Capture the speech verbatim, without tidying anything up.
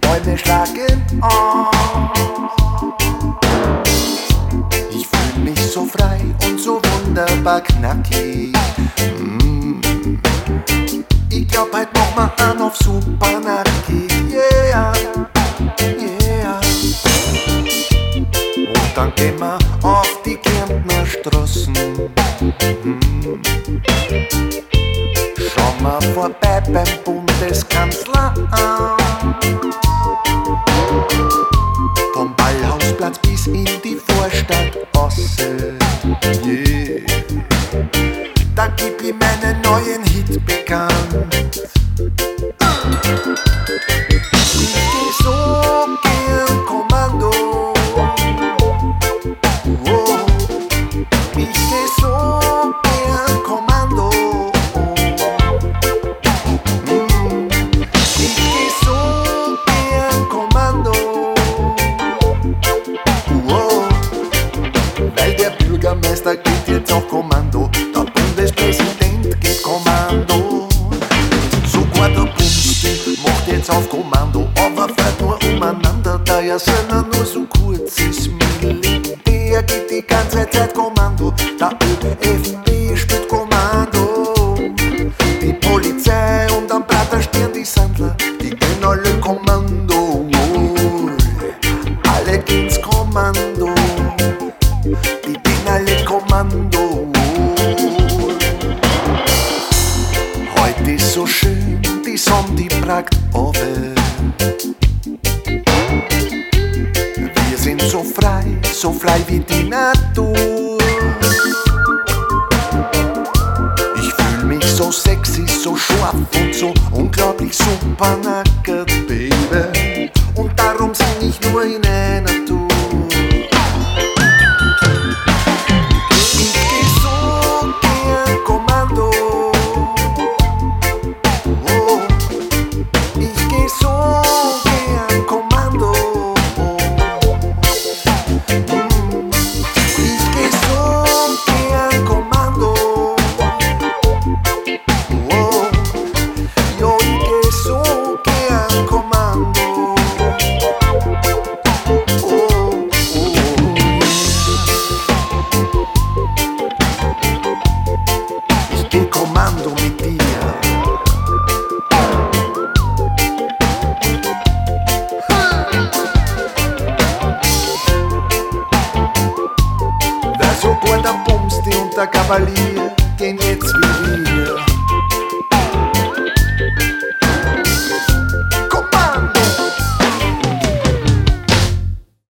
Träume schlagen aus. Ich fühl mich so frei und so wunderbar knackig. Mm. Ich glaub, heut mach ma an auf super nackig. Yeah, yeah. Und dann gehen wir auf die Kärntner Straßen. Mm. Schauen wir vorbei beim Bundeskanzler an. Vom Ballhausplatz bis in die Vorstadt Osse. Yeah. Da gib ich meinen neuen Hit bekannt. Ich geh so gern Kommando. Oh. Ich geh so gern Kommando. Mm. Ich geh so gern Kommando. Oh. Weil der Bürgermeister geht jetzt auch Kommando. Der Bundespräsident geht Kommando. Sogar der Bundeswehr macht jetzt auf Kommando. Aber fährt nur umeinander, da ja seiner nur so kurz ist. Militär geht die ganze Zeit Kommando. Der ÖFB spielt Kommando. Die Polizei und am Praterstirn die Sandler, die gehen alle Kommando. Alle gehen's Kommando. Die gehen alle Kommando. Heute ist so schön, die Sonne, die pragt oben. Wir sind so frei, so frei wie die Natur. Ich fühl mich so sexy, so scharf und so unglaublich super nackert, Baby. Und darum sing ich nur in einer Tour. Ich geh so gern Kommando. Oh. Ich geh so gern Kommando. Mm. Ich geh so gern Kommando. Oh. Jo, ich geh so gern Kommando. Oh, oh. Ich geh Kommando mit dir. Wer sogar der Bumsti und der Kavalier gehen jetzt wie wir.